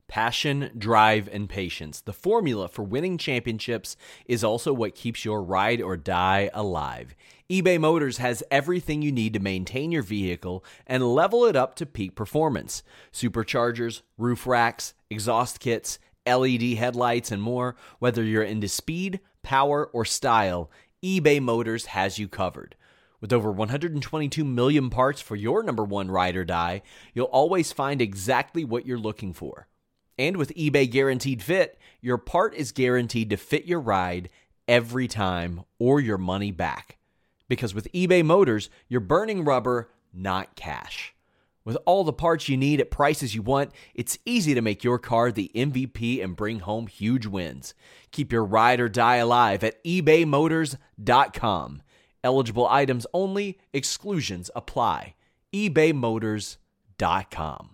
Passion, drive, and patience. The formula for winning championships is also what keeps your ride or die alive. eBay Motors has everything you need to maintain your vehicle and level it up to peak performance. Superchargers, roof racks, exhaust kits, LED headlights, and more. Whether you're into speed, power, or style, eBay Motors has you covered. With over 122 million parts for your number one ride or die, you'll always find exactly what you're looking for. And with eBay Guaranteed Fit, your part is guaranteed to fit your ride every time or your money back. Because with eBay Motors, you're burning rubber, not cash. With all the parts you need at prices you want, it's easy to make your car the MVP and bring home huge wins. Keep your ride or die alive at ebaymotors.com. Eligible items only, exclusions apply. ebaymotors.com.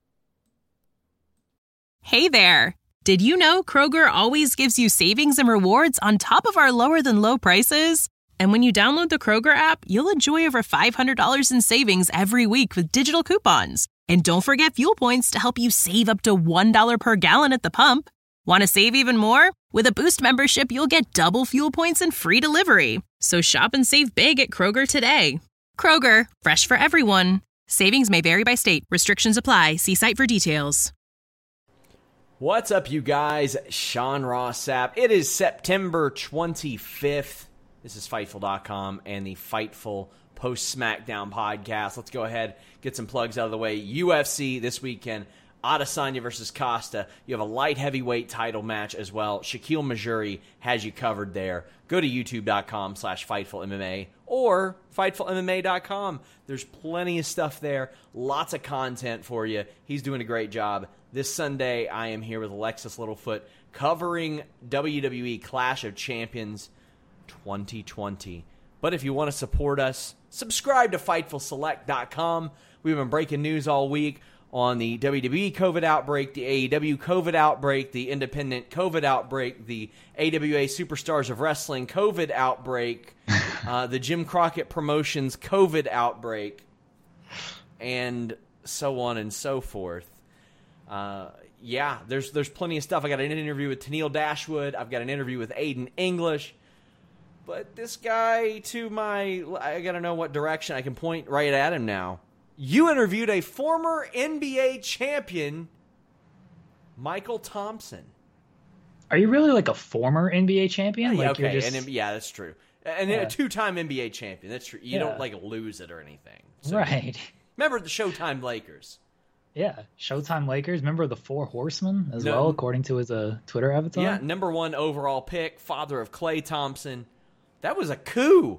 Hey there! Did you know Kroger always gives you savings and rewards on top of our lower than low prices? And when you download the Kroger app, you'll enjoy over $500 in savings every week with digital coupons. And don't forget fuel points to help you save up to $1 per gallon at the pump. Want to save even more? With a Boost membership, you'll get double fuel points and free delivery. So shop and save big at Kroger today. Kroger, fresh for everyone. Savings may vary by state. Restrictions apply. See site for details. What's up, you guys? Sean Ross Sapp. It is September 25th. This is Fightful.com and the Fightful Post-SmackDown podcast. Let's go ahead, get some plugs out of the way. UFC this weekend, Adesanya versus Costa. You have a light heavyweight title match as well. Shaquille Majuri has you covered there. Go to youtube.com/FightfulMMA or FightfulMMA.com. There's plenty of stuff there. Lots of content for you. He's doing a great job. This Sunday, I am here with Alexis Littlefoot covering WWE Clash of Champions 2020. But if you want to support us, subscribe to FightfulSelect.com. We've been breaking news all week on the WWE COVID outbreak, the AEW COVID outbreak, the independent COVID outbreak, the AWA Superstars of Wrestling COVID outbreak, the Jim Crockett Promotions COVID outbreak, and so on and so forth. There's plenty of stuff. I got an interview with Tennille Dashwood. I've got an interview with Aiden English. But this guy, I got to know what direction I can point right at him now. You interviewed a former NBA champion, Michael Thompson. Are you really like a former NBA champion? Like okay, you're just... that's true. And a two-time NBA champion. That's true. You don't like lose it or anything. So, right. Remember the Showtime Lakers. Yeah, Showtime Lakers. Remember the Four Horsemen as well, according to his Twitter avatar? Yeah, number 1 overall pick, father of Klay Thompson. That was a coup.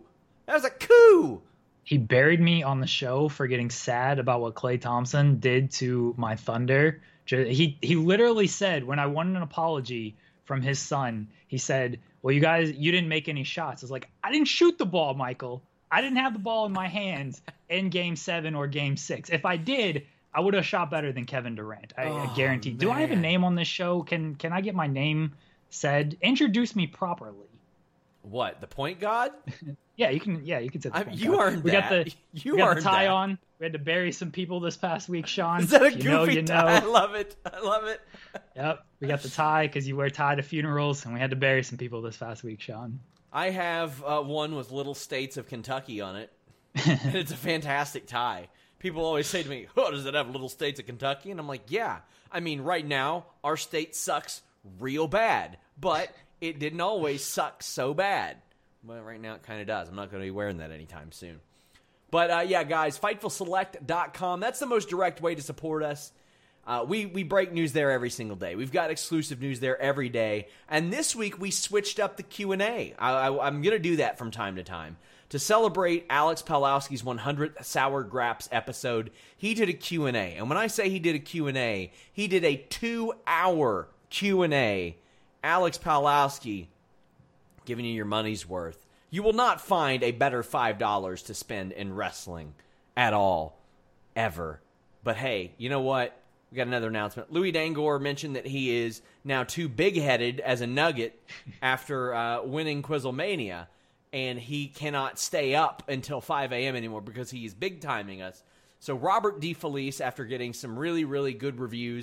He buried me on the show for getting sad about what Klay Thompson did to my Thunder. He literally said, when I wanted an apology from his son, he said, well, you didn't make any shots. I was like, I didn't shoot the ball, Michael. I didn't have the ball in my hands in Game 7 or Game 6. If I did, I would have shot better than Kevin Durant. I guarantee. Man. Do I have a name on this show? Can I get my name said? Introduce me properly. What, the point guard? Yeah, you can say the point you guard. earned we that. We got the tie on. We had to bury some people this past week, Sean. Is that a goofy tie? I love it. Yep, we got the tie because you wear tie to funerals, and we had to bury some people this past week, Sean. I have one with Little States of Kentucky on it, and it's a fantastic tie. People always say to me, oh, does it have Little States of Kentucky? And I'm like, yeah. I mean, right now, our state sucks real bad, but it didn't always suck so bad. Well, right now it kind of does. I'm not going to be wearing that anytime soon. But, guys, FightfulSelect.com. That's the most direct way to support us. We break news there every single day. We've got exclusive news there every day. And this week we switched up the Q&A. I'm going to do that from time to time. To celebrate Alex Pawlowski's 100th Sour Graps episode, he did a Q&A. And when I say he did a Q&A, he did a 2-hour Q&A. Alex Pawlowski, giving you your money's worth. You will not find a better $5 to spend in wrestling at all, ever. But hey, you know what? We got another announcement. Louis Dangoor mentioned that he is now too big-headed as a nugget after winning Quizlemania, and he cannot stay up until 5 a.m. anymore because he is big-timing us. So Robert DeFelice, after getting some really, really good reviews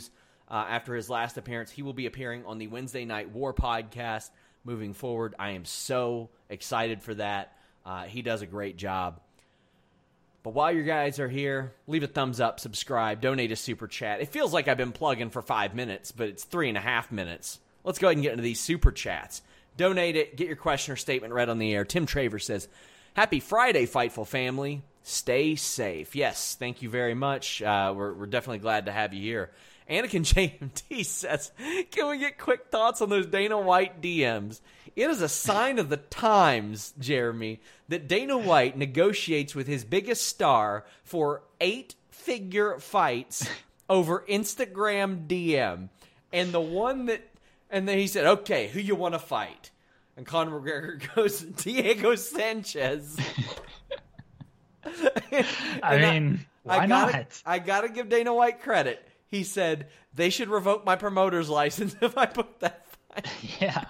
after his last appearance. He will be appearing on the Wednesday Night War podcast moving forward. I am so excited for that. He does a great job. But while you guys are here, leave a thumbs up, subscribe, donate a super chat. It feels like I've been plugging for 5 minutes, but it's 3.5 minutes. Let's go ahead and get into these super chats. Donate it, get your question or statement read on the air. Tim Traver says, happy Friday, Fightful family. Stay safe. Yes, thank you very much. We're definitely glad to have you here. Anakin JMT says, can we get quick thoughts on those Dana White DMs? It is a sign of the times, Jeremy, that Dana White negotiates with his biggest star for 8-figure fights over Instagram DM. And the one that, and then he said, okay, who you want to fight? And Conor McGregor goes, Diego Sanchez. I mean, why not? I got to give Dana White credit. He said, they should revoke my promoter's license if I book that fight. Yeah.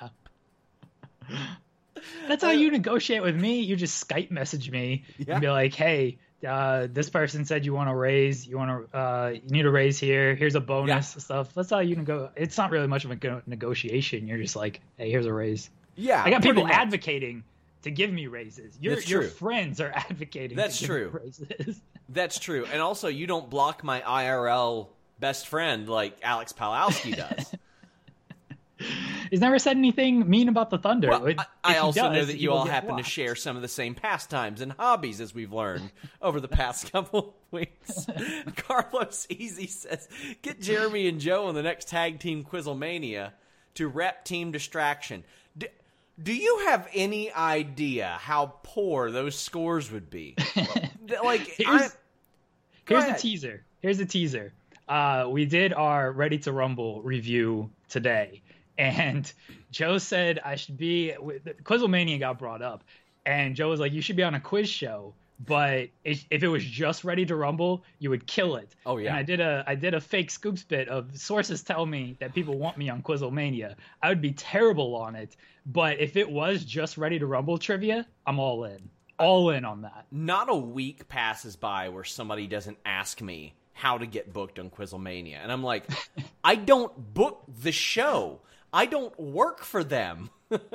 That's how you negotiate with me. You just Skype message me and be like, hey, this person said you want to raise, you need a raise here. Here's a bonus and stuff. That's how you It's not really much of a negotiation. You're just like, hey, here's a raise. Yeah. I got people advocating to give me raises. Your friends are advocating That's to true. give me raises. That's true. And also, you don't block my IRL best friend like Alex Palowski does. He's never said anything mean about the Thunder. Well, I also know that you all happen to share some of the same pastimes and hobbies as we've learned over the past couple of weeks. Carlos Easy says, get Jeremy and Joe on the next tag team Quizzlemania to rep Team Distraction. Do you have any idea how poor those scores would be? Here's the teaser. Here's the teaser. We did our Ready to Rumble review today, and Joe said I should be. Quizzlemania got brought up, and Joe was like, "You should be on a quiz show." But if it was just Ready to Rumble, you would kill it. Oh yeah. And I did a fake scoops bit of sources tell me that people want me on Quizzlemania. I would be terrible on it. But if it was just Ready to Rumble trivia, I'm all in. All in on that. Not a week passes by where somebody doesn't ask me how to get booked on Quizzlemania. And I'm like, I don't book the show. I don't work for them.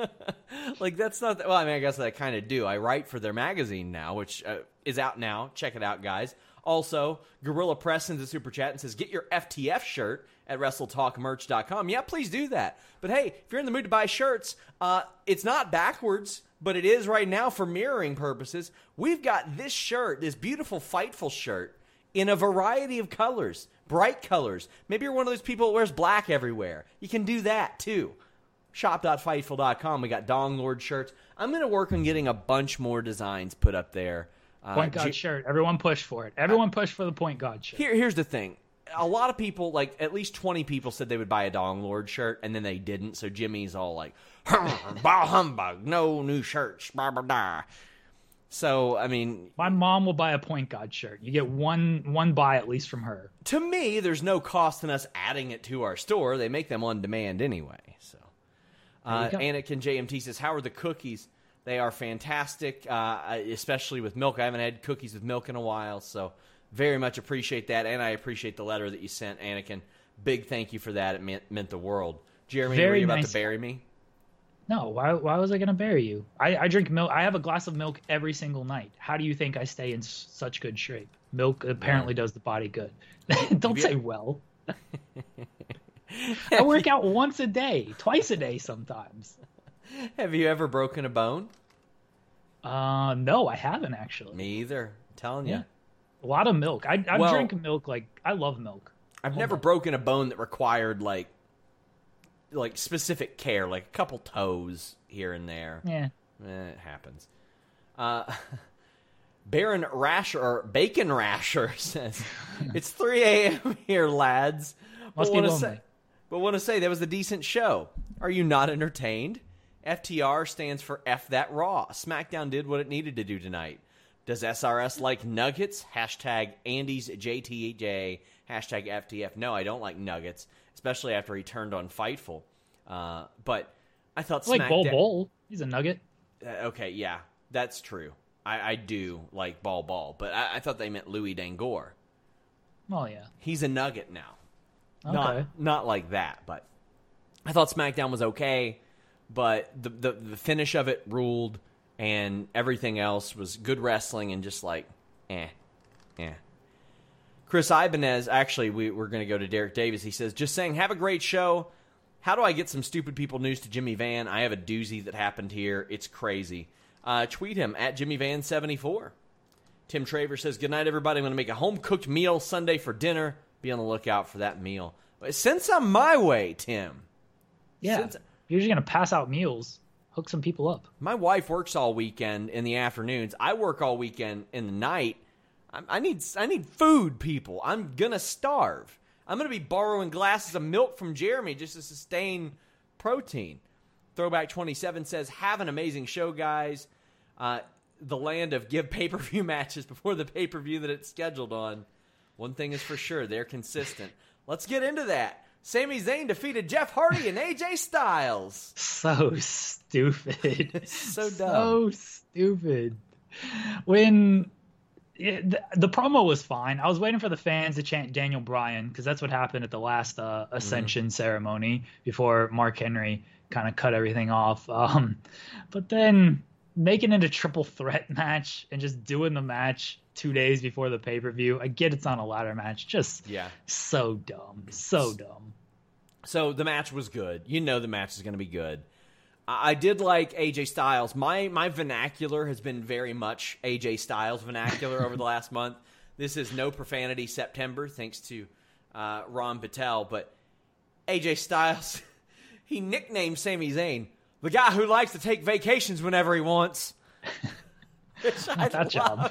Like, that's not... Well, I mean, I guess I kind of do. I write for their magazine now, which is out now. Check it out, guys. Also, Gorilla Press sends a super chat and says, get your FTF shirt at WrestleTalkMerch.com. Yeah, please do that. But hey, if you're in the mood to buy shirts, it's not backwards, but it is right now for mirroring purposes. We've got this shirt, this beautiful Fightful shirt, in a variety of colors, bright colors. Maybe you're one of those people that wears black everywhere. You can do that, too. Shop.fightful.com. We got Dong Lord shirts. I'm going to work on getting a bunch more designs put up there. Point God shirt. Everyone push for it. Everyone push for the Point God shirt. Here's the thing. A lot of people, like at least 20 people said they would buy a Dong Lord shirt, and then they didn't. So Jimmy's all like, bah humbug, no new shirts, blah, blah, blah. So, I mean... My mom will buy a Point God shirt. You get one buy at least from her. To me, there's no cost in us adding it to our store. They make them on demand anyway. So, Anakin JMT says, how are the cookies? They are fantastic, especially with milk. I haven't had cookies with milk in a while, so very much appreciate that. And I appreciate the letter that you sent, Anakin. Big thank you for that. It meant the world. Jeremy, were you about to bury me? No, why was I going to bury you? I drink milk. I have a glass of milk every single night. How do you think I stay in such good shape? Milk apparently does the body good. Don't say well. I work out once a day, twice a day sometimes. Have you ever broken a bone? No, I haven't actually. Me either. I'm telling you. A lot of milk. I drink milk. I love milk. I've never broken a bone that required like specific care, like a couple toes here and there. Yeah. It happens. Baron Rasher, or Bacon Rasher says, it's 3 a.m. here, lads. Must be lonely. But want to say that was a decent show. Are you not entertained? FTR stands for F That Raw. SmackDown did what it needed to do tonight. Does SRS like nuggets? Hashtag Andy's JTJ. Hashtag FTF. No, I don't like nuggets, especially after he turned on Fightful. But I thought SmackDown... like Bol. He's a nugget. Okay, yeah, that's true. I do like Bol. But I thought they meant Louis Dangor. Oh, yeah. He's a nugget now. Okay. Not like that, but I thought SmackDown was okay, but the finish of it ruled, and everything else was good wrestling and just like, eh. Chris Ibanez, actually, we're going to go to Derek Davis. He says, just saying, have a great show. How do I get some stupid people news to Jimmy Van? I have a doozy that happened here. It's crazy. Tweet him at JimmyVan74. Tim Traver says, good night, everybody. I'm going to make a home-cooked meal Sunday for dinner. Be on the lookout for that meal. Send some my way, Tim. Yeah. You're just going to pass out meals. Hook some people up. My wife works all weekend in the afternoons. I work all weekend in the night. I need food, people. I'm going to starve. I'm going to be borrowing glasses of milk from Jeremy just to sustain protein. Throwback 27 says, have an amazing show, guys. The land of give pay-per-view matches before the pay-per-view that it's scheduled on. One thing is for sure, they're consistent. Let's get into that. Sami Zayn defeated Jeff Hardy and AJ Styles. So stupid. So dumb. So stupid. When the promo was fine. I was waiting for the fans to chant Daniel Bryan because that's what happened at the last Ascension ceremony before Mark Henry kind of cut everything off. But then making it a triple threat match and just doing the match 2 days before the pay-per-view. I get it's on a ladder match. Just so dumb. So dumb. So the match was good. You know the match is going to be good. I did like AJ Styles. My vernacular has been very much AJ Styles vernacular over the last month. This is no profanity September, thanks to Ron Patel. But AJ Styles, he nicknamed Sami Zayn the guy who likes to take vacations whenever he wants. Which I that job.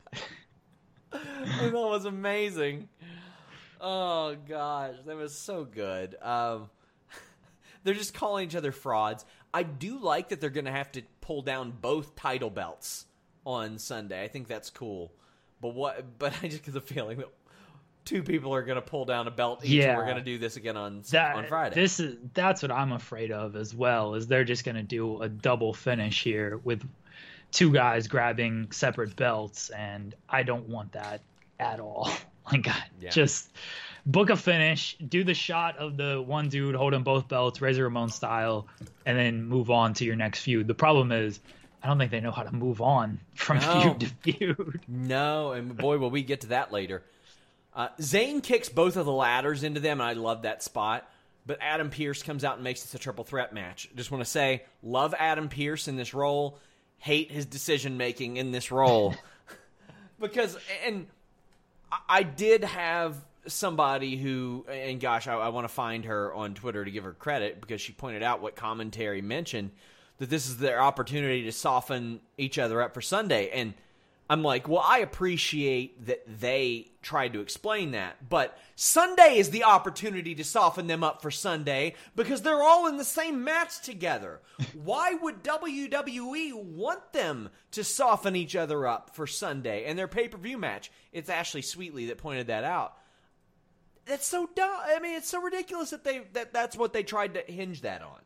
I thought was amazing. Oh, gosh. That was so good. They're just calling each other frauds. I do like that they're going to have to pull down both title belts on Sunday. I think that's cool. But I just get the feeling that two people are going to pull down a belt each, and we're going to do this again on Friday. That's what I'm afraid of as well, is they're just going to do a double finish here with two guys grabbing separate belts, and I don't want that at all. Just book a finish, do the shot of the one dude holding both belts, Razor Ramon style, and then move on to your next feud. The problem is, I don't think they know how to move on from feud to feud. No, and boy, will we get to that later. Zayn kicks both of the ladders into them, and I love that spot. But Adam Pearce comes out and makes this a triple threat match. Just want to say, love Adam Pearce in this role. Hate his decision-making in this role. Because, and I did have somebody who, and gosh, I want to find her on Twitter to give her credit, because she pointed out what commentary mentioned, that this is their opportunity to soften each other up for Sunday. And I'm like, well, I appreciate that they tried to explain that, but Sunday is the opportunity to soften them up for Sunday because they're all in the same match together. Why would WWE want them to soften each other up for Sunday and their pay-per-view match? It's Ashley Sweetley that pointed that out. That's so dumb. I mean, it's so ridiculous that that's what they tried to hinge that on.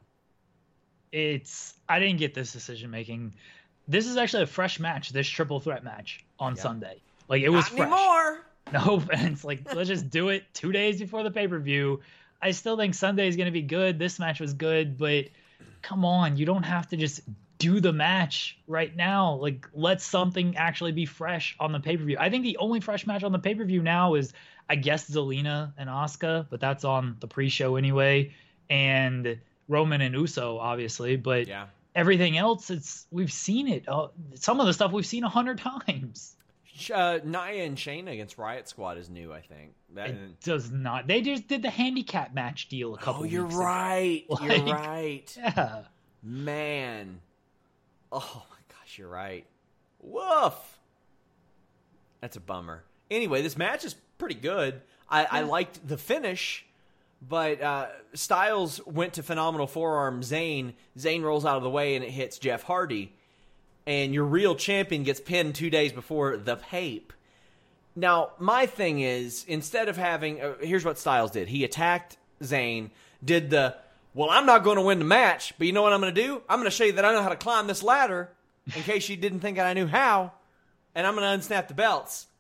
I didn't get this decision making. This is actually a fresh match, this triple threat match on Sunday. Like, it was fresh. Anymore. No, and it's like, let's just do it 2 days before the pay-per-view. I still think Sunday is going to be good. This match was good, but come on, you don't have to just do the match right now. Like, let something actually be fresh on the pay-per-view. I think the only fresh match on the pay-per-view now is, I guess, Zelina and Asuka, but that's on the pre-show anyway, and Roman and Uso, obviously, but everything else, we've seen it. Some of the stuff we've seen 100 times. Nia and Shayna against Riot Squad is new, I think. It does not. They just did the handicap match deal a couple weeks ago. You're right. Like, you're right. Yeah. Man. Oh, my gosh, you're right. Woof. That's a bummer. Anyway, this match is pretty good. I liked the finish, but Styles went to phenomenal forearm Zayn. Zayn rolls out of the way, and it hits Jeff Hardy. And your real champion gets pinned 2 days before the pape. Now, my thing is, instead of having... here's what Styles did. He attacked Zayn, did well, I'm not going to win the match, but you know what I'm going to do? I'm going to show you that I know how to climb this ladder, in case you didn't think I knew how, and I'm going to unsnap the belts.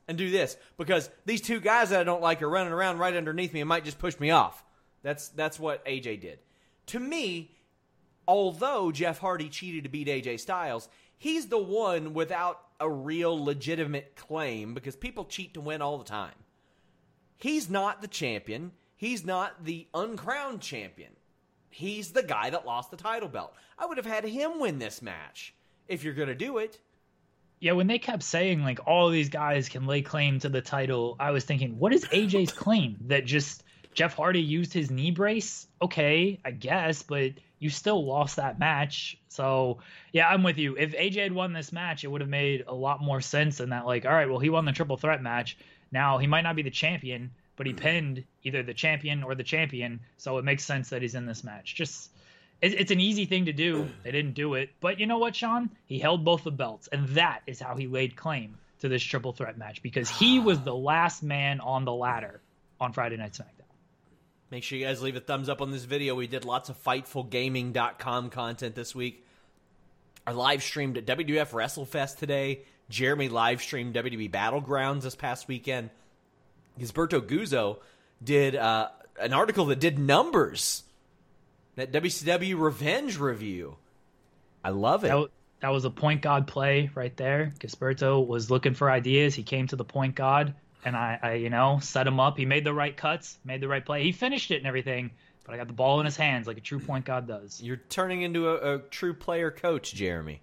and do this because these two guys that I don't like are running around right underneath me and might just push me off. That's what AJ did. To me, although Jeff Hardy cheated to beat AJ Styles, he's the one without a real legitimate claim because people cheat to win all the time. He's not the champion. He's not the uncrowned champion. He's the guy that lost the title belt. I would have had him win this match if you're going to do it. Yeah, when they kept saying, like, all of these guys can lay claim to the title, I was thinking, what is AJ's claim? That just Jeff Hardy used his knee brace? Okay, I guess, but you still lost that match. So, yeah, I'm with you. If AJ had won this match, it would have made a lot more sense than that, like, all right, well, he won the triple threat match. Now, he might not be the champion, but he pinned either the champion or the champion, so it makes sense that he's in this match. Just, it's an easy thing to do. They didn't do it. But you know what, Sean? He held both the belts, and that is how he laid claim to this triple threat match, because he was the last man on the ladder on Friday Night SmackDown. Make sure you guys leave a thumbs up on this video. We did lots of FightfulGaming.com content this week. I live streamed at WWF WrestleFest today. Jeremy live streamed WWE Battlegrounds this past weekend. Gisberto Guzzo did an article that did numbers. That WCW Revenge review. I love it. That was a point guard play right there. Gisberto was looking for ideas. He came to the point guard, and I set him up. He made the right cuts, made the right play. He finished it and everything, but I got the ball in his hands like a true point guard does. You're turning into a true player coach, Jeremy.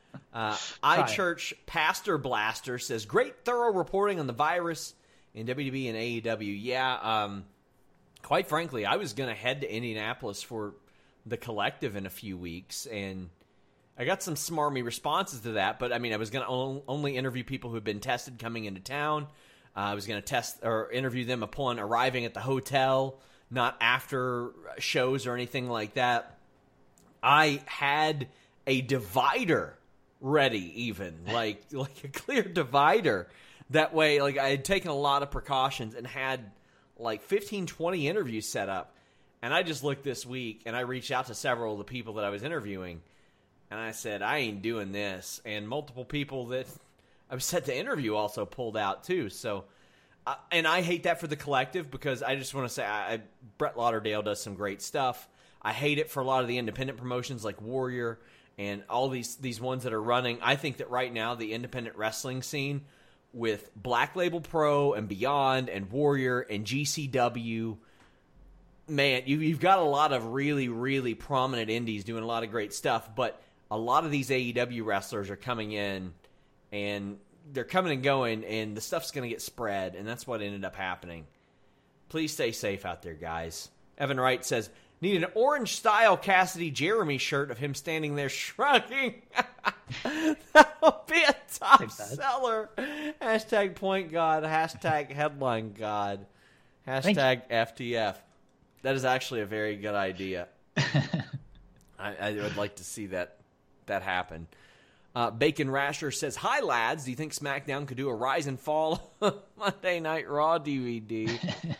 iChurch Pastor Blaster says, great thorough reporting on the virus in WWE and AEW. Yeah, quite frankly, I was going to head to Indianapolis for the Collective in a few weeks, and I got some smarmy responses to that, but I mean, I was going to only interview people who had been tested coming into town. I was going to test or interview them upon arriving at the hotel, not after shows or anything like that. I had a divider ready, even like a clear divider. That way, like, I had taken a lot of precautions and had like 15, 20 interviews set up. And I just looked this week and I reached out to several of the people that I was interviewing. And I said, I ain't doing this. And multiple people that I was set to interview also pulled out too. So, and I hate that for the Collective because I just want to say Brett Lauderdale does some great stuff. I hate it for a lot of the independent promotions like Warrior and all these ones that are running. I think that right now the independent wrestling scene with Black Label Pro and Beyond and Warrior and GCW, man, you've got a lot of really, really prominent indies doing a lot of great stuff, but a lot of these AEW wrestlers are coming in, and they're coming and going, and the stuff's going to get spread, and that's what ended up happening. Please stay safe out there, guys. Evan Wright says, need an orange-style Cassidy Jeremy shirt of him standing there shrugging. That'll be a top seller. Hashtag point god. Hashtag headline god. Hashtag FTF. That is actually a very good idea. I would like to see that happen. Bacon Rasher says, hi, lads. Do you think SmackDown could do a Rise and Fall Monday Night Raw DVD?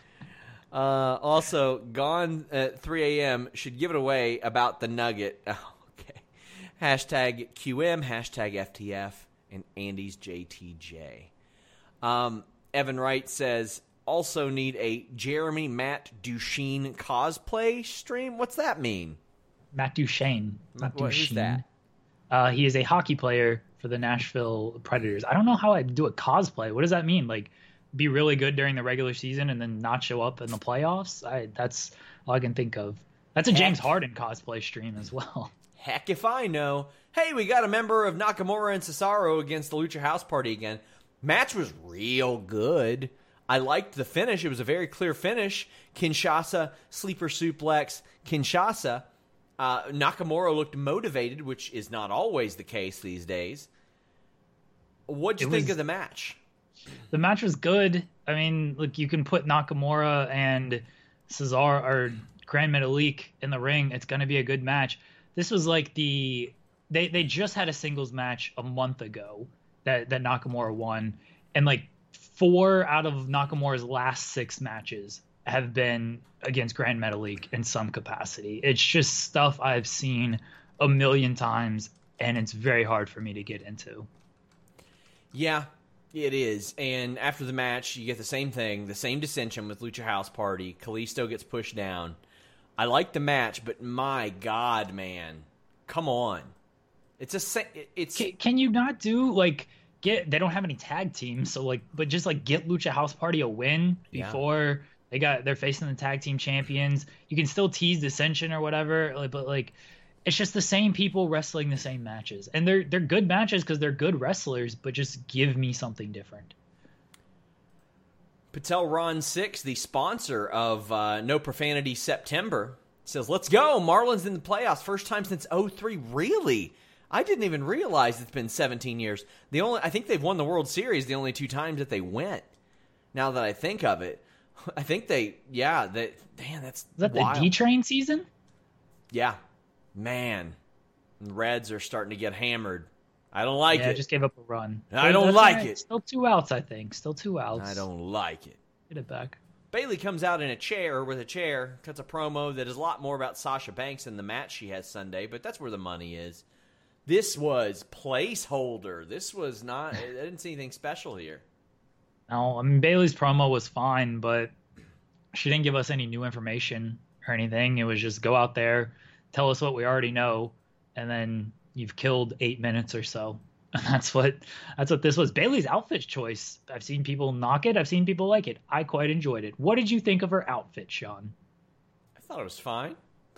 Also, Gone at 3 a.m. should give it away about the Nugget. Oh, okay. Hashtag QM, hashtag FTF, and Andy's JTJ. Evan Wright says, also need a Jeremy Matt Duchene cosplay stream. What's that mean? Matt Duchene. What is that? He is a hockey player for the Nashville Predators. I don't know how I'd do a cosplay. What does that mean? Like, be really good during the regular season and then not show up in the playoffs? That's all I can think of. That's a James Harden cosplay stream as well. Heck if I know. Hey, we got a member of Nakamura and Cesaro against the Lucha House Party again. Match was real good. I liked the finish. It was a very clear finish. Kinshasa, sleeper suplex, Kinshasa. Nakamura looked motivated, which is not always the case these days. What'd you think of the match? The match was good. I mean, look, you can put Nakamura and Cesaro or Grand Metalik in the ring. It's going to be a good match. This was like they just had a singles match a month ago that Nakamura won. And like 4 out of Nakamura's last 6 matches have been against Grand Metalik in some capacity. It's just stuff I've seen a million times, and it's very hard for me to get into. Yeah. It is. And after the match, you get the same thing, the same dissension with Lucha House Party. Kalisto gets pushed down. I like the match, but my God, man. Come on. Can you not do, like, they don't have any tag teams, so, like, but just, like, get Lucha House Party a win before they're facing the tag team champions. You can still tease dissension or whatever, but, like, it's just the same people wrestling the same matches. And they're good matches because they're good wrestlers, but just give me something different. Patel Ron 6, the sponsor of No Profanity September, says, let's go. Marlins in the playoffs. First time since 2003. Really? I didn't even realize it's been 17 years. I think they've won the World Series the only 2 times that they went. Now that I think of it. I think that's Is that wild. The D-Train season? Yeah. Man. The Reds are starting to get hammered. I don't like it. Yeah, just gave up a run. I don't like it. Still 2 outs, I think. Still 2 outs. I don't like it. Get it back. Bayley comes out in a chair, cuts a promo that is a lot more about Sasha Banks than the match she has Sunday, but that's where the money is. This was placeholder. This was not, I didn't see anything special here. No, I mean, Bayley's promo was fine, but she didn't give us any new information or anything. It was just go out there, tell us what we already know, and then you've killed 8 minutes or so. And that's what this was. Bayley's outfit choice. I've seen people knock it. I've seen people like it. I quite enjoyed it. What did you think of her outfit, Sean? I thought it was fine.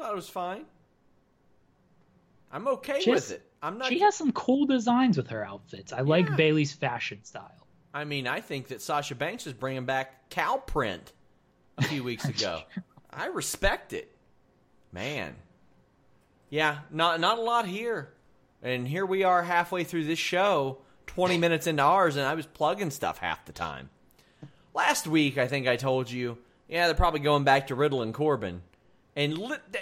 I'm okay with it. She has some cool designs with her outfits. I like Bayley's fashion style. I mean, I think that Sasha Banks is bringing back cow print a few weeks ago. I respect it. Man. Yeah, not a lot here. And here we are halfway through this show, 20 minutes into ours, and I was plugging stuff half the time. Last week, I think I told you, they're probably going back to Riddle and Corbin. And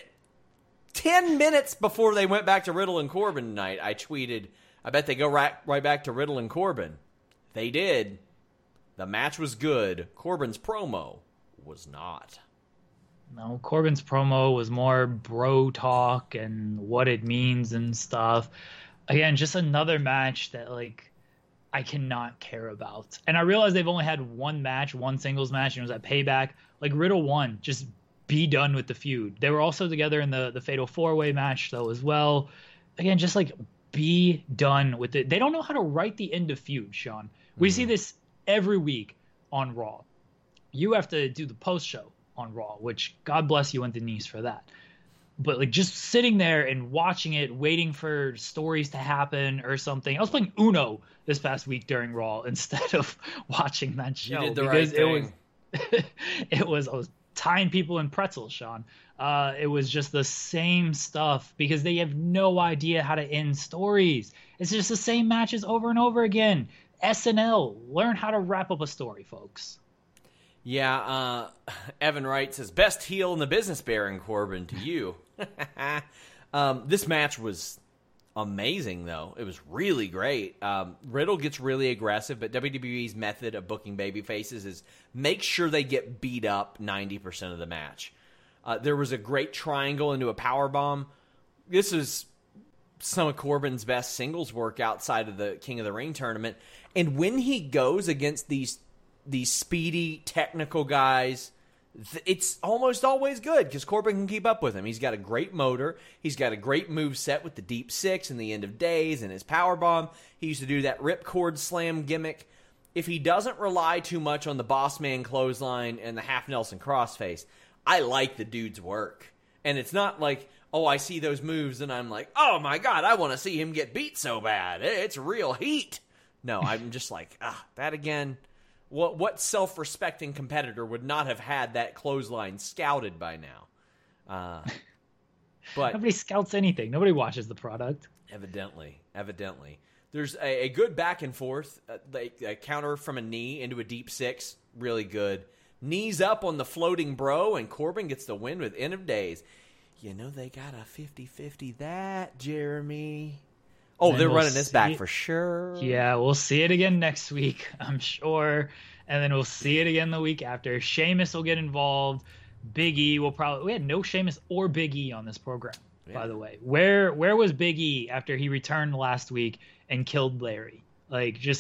10 minutes before they went back to Riddle and Corbin tonight, I tweeted, I bet they go right back to Riddle and Corbin. They did. The match was good. Corbin's promo was not. No, Corbin's promo was more bro talk and what it means and stuff. Again, just another match that, like, I cannot care about. And I realize they've only had one singles match, and it was at Payback. Like, Riddle won. Just be done with the feud. They were also together in the Fatal 4-Way match, though, as well. Again, just, like, be done with it. They don't know how to write the end of feud, Sean. We see this every week on Raw. You have to do the post-show on Raw, which God bless you and Denise for that. But, like, just sitting there and watching it, waiting for stories to happen or something. I was playing Uno this past week during Raw instead of watching that show. You did the right thing. I was tying people in pretzels, Sean. It was just the same stuff because they have no idea how to end stories. It's just the same matches over and over again. SNL, learn how to wrap up a story, folks. Yeah, Evan Wright says, best heel in the business, Baron Corbin, to you. This match was amazing, though. It was really great. Riddle gets really aggressive, but WWE's method of booking babyfaces is make sure they get beat up 90% of the match. There was a great triangle into a powerbomb. This is some of Corbin's best singles work outside of the King of the Ring tournament. And when he goes against these speedy, technical guys, it's almost always good because Corbin can keep up with him. He's got a great motor. He's got a great move set with the Deep Six and the End of Days and his powerbomb. He used to do that ripcord slam gimmick. If he doesn't rely too much on the boss man clothesline and the half Nelson crossface, I like the dude's work. And it's not like, oh, I see those moves and I'm like, oh my God, I want to see him get beat so bad. It's real heat. No, I'm just like, that again. What self-respecting competitor would not have had that clothesline scouted by now? But nobody scouts anything. Nobody watches the product. Evidently. There's a good back and forth, a counter from a knee into a Deep Six, really good. Knees up on the floating bro, and Corbin gets the win with End of Days. You know they got a 50-50 that, Jeremy. Oh, they're running this back for sure. Yeah, we'll see it again next week, I'm sure. And then we'll see it again the week after. Sheamus will get involved. Big E will probably... We had no Sheamus or Big E on this program, by the way. Where was Big E after he returned last week and killed Larry? Like, just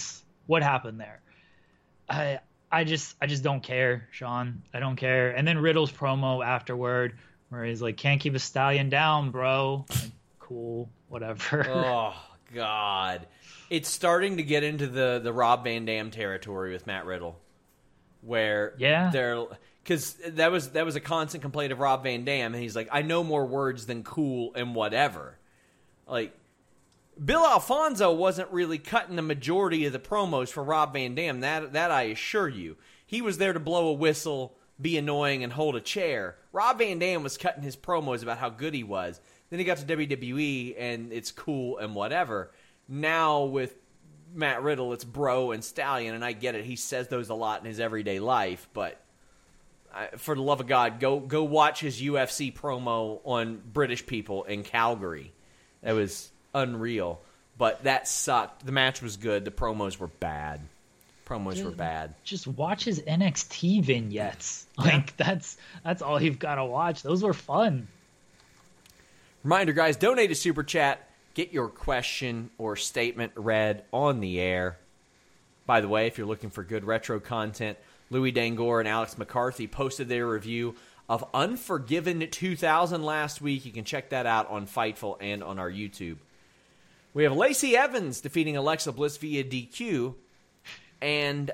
What happened there? I just don't care, Sean. I don't care. And then Riddle's promo afterward, where he's like, "Can't keep a stallion down, bro." Like, cool, whatever. Oh God, it's starting to get into the Rob Van Dam territory with Matt Riddle, where they're because that was a constant complaint of Rob Van Dam, and he's like, "I know more words than cool and whatever." Like, Bill Alfonso wasn't really cutting the majority of the promos for Rob Van Dam. That I assure you, he was there to blow a whistle, be annoying, and hold a chair. Rob Van Dam was cutting his promos about how good he was. Then he got to WWE, and it's cool and whatever. Now with Matt Riddle, it's bro and stallion, and I get it. He says those a lot in his everyday life, but for the love of God, go watch his UFC promo on British people in Calgary. That was unreal, but that sucked. The match was good. The promos were bad. Just watch his NXT vignettes. Like, that's all you've got to watch. Those were fun. Reminder, guys, donate a Super Chat. Get your question or statement read on the air. By the way, if you're looking for good retro content, Louis Dangor and Alex McCarthy posted their review of Unforgiven 2000 last week. You can check that out on Fightful and on our YouTube. We have Lacey Evans defeating Alexa Bliss via DQ, and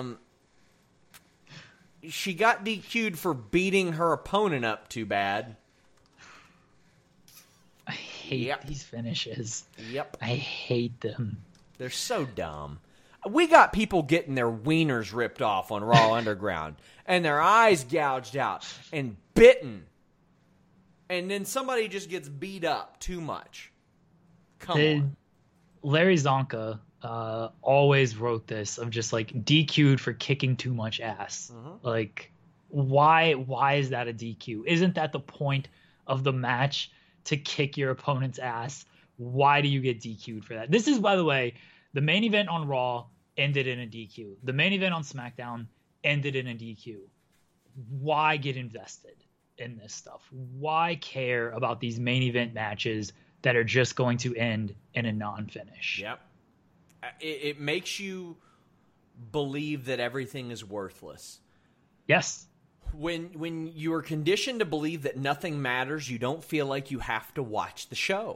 she got DQ'd for beating her opponent up too bad. I hate these finishes. Yep. I hate them. They're so dumb. We got people getting their wieners ripped off on Raw Underground, and their eyes gouged out, and bitten. And then somebody just gets beat up too much. Come on. Larry Zonka always wrote this of just like DQ'd for kicking too much ass. Like, why is that a DQ? Isn't that the point of the match, to kick your opponent's ass? Why do you get DQ'd for that? This is, by the way, the main event on Raw ended in a DQ. The main event on SmackDown ended in a DQ. Why get invested in this stuff? Why care about these main event matches that are just going to end in a non-finish? Yep. It makes you believe that everything is worthless. Yes. When you are conditioned to believe that nothing matters, you don't feel like you have to watch the show.